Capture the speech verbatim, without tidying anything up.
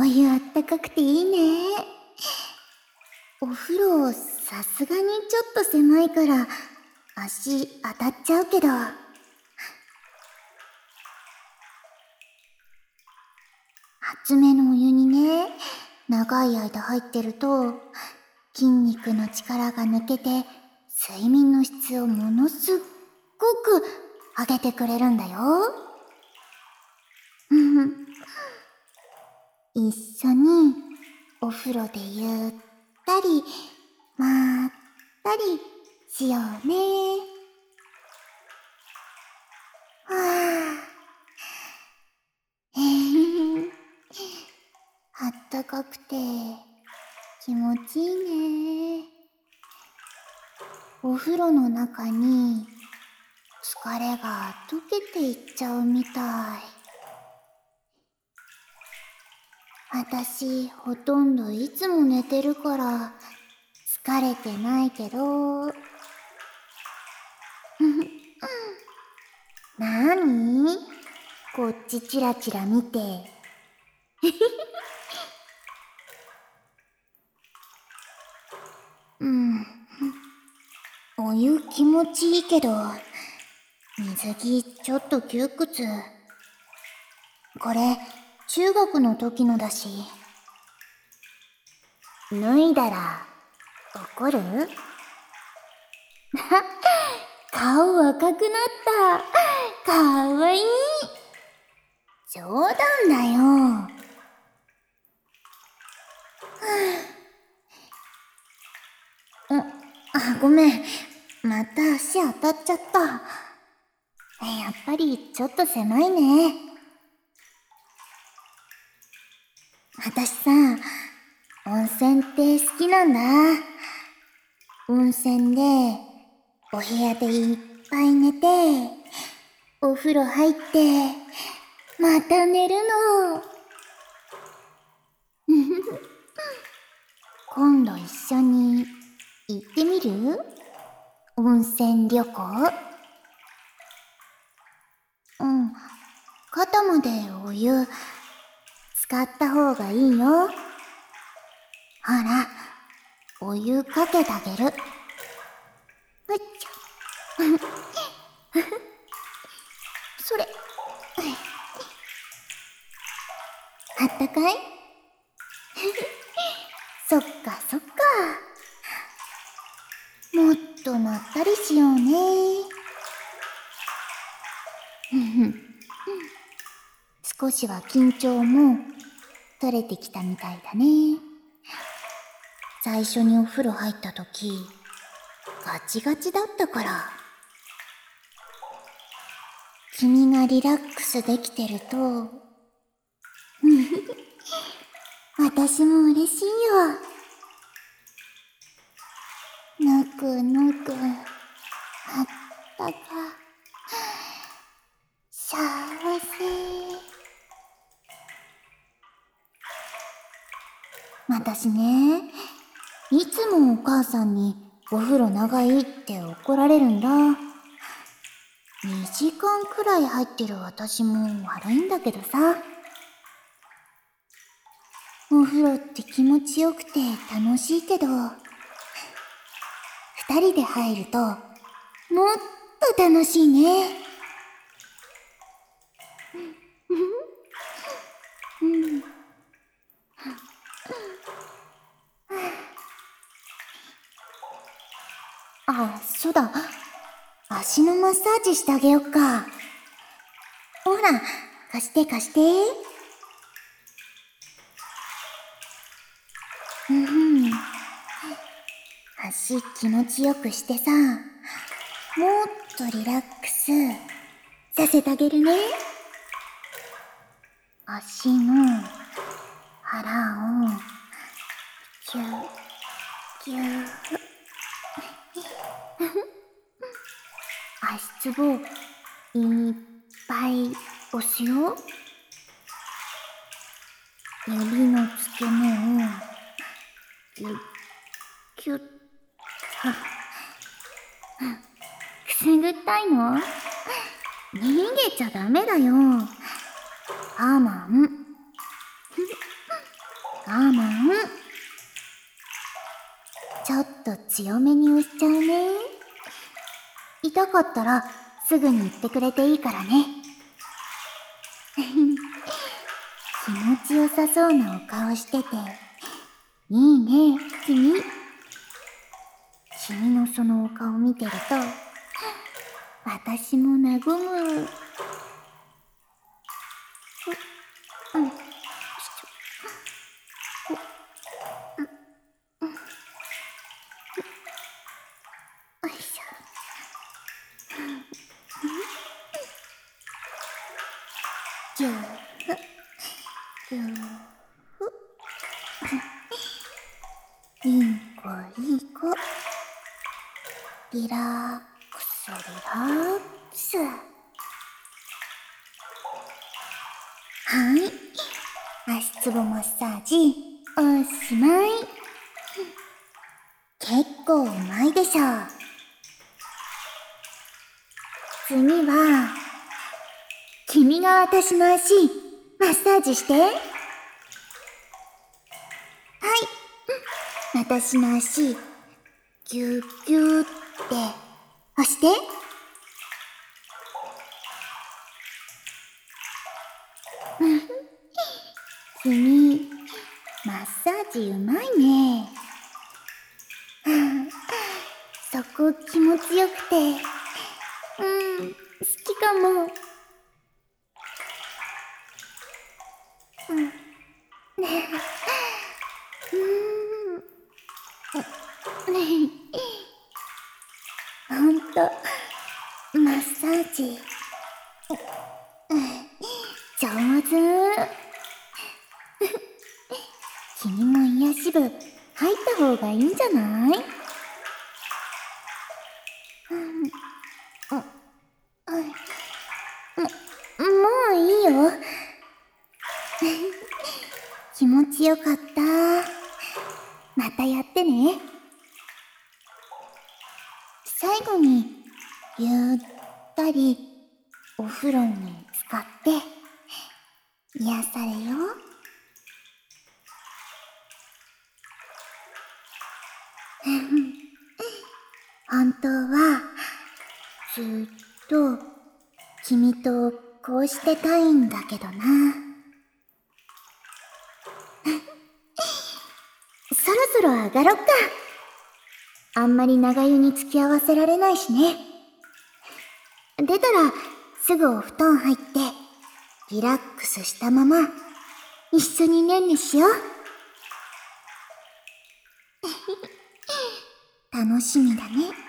湯あったかくていいね。お風呂、さすがにちょっと狭いから、足当たっちゃうけど。熱めのお湯にね、長い間入ってると、筋肉の力が抜けて、睡眠の質をものすっごく上げてくれるんだよ。一緒にお風呂でゆったりまったりしようね。はあ、へへあったかくて気持ちいいね。お風呂の中に疲れが溶けていっちゃうみたい。私ほとんどいつも寝てるから疲れてないけど。なーに？こっちチラチラ見て。うん。お湯気持ちいいけど、水着ちょっと窮屈。これ、中学の時のだし。脱いだら、怒る？顔赤くなった。かわいい。冗談だよ。あ、あ、ごめん。また足当たっちゃった。やっぱりちょっと狭いね。私さ、温泉って好きなんだ。温泉で、お部屋でいっぱい寝て、お風呂入って、また寝るの。今度一緒に行ってみる？温泉旅行？うん、肩までお湯使った方がいいよ。ほら、お湯かけてあげる。ほいっちゃ。それ。あったかい？そっかそっか。もっとまったりしようね。少しは緊張も取れてきたみたいだね。最初にお風呂入った時、ガチガチだったから。君がリラックスできてると、私も嬉しいよ。ぬくぬく、あったか、幸せ。私ね、いつもお母さんにお風呂長いって怒られるんだ。にじかんくらい入ってる私も悪いんだけどさ。お風呂って気持ちよくて楽しいけど、二人で入るともっと楽しいね。うん。あ、そうだ。足のマッサージしてあげよっか。ほら、貸して貸して。うん。足気持ちよくしてさ、もっとリラックスさせてあげるね。足の腹をキュッキュッ。足つぼいっぱい押すよ。指の付け根をキュッキュッ。くすぐったいの？逃げちゃダメだよ。ハーマン。 我慢。ちょっと強めに押しちゃうね。痛かったらすぐに言ってくれていいからね。気持ちよさそうなお顔してていいね、君。君のそのお顔見てると私も和む。うん。ぎゅーふぎゅーふいい子いい子。リラックスリラックス。はい、足つぼマッサージおしまい。結構うまいでしょ。次は君が私の足マッサージして。はい、私の足ギュッギュッって押して。君マッサージうまいね。そこ気持ちよくてうん好きかも。うんねうんねえほんとマッサージ上手。君も癒し部入った方がいいんじゃない？うんも、もういいよ。気持ちよかった。またやってね。最後にゆったりお風呂に浸かって癒されよ。本当はずっと君とこうしてたいんだけどな。そろそろ上がろっか。あんまり長湯に付き合わせられないしね。出たらすぐお布団入ってリラックスしたまま一緒にねんねしよう。楽しみだね。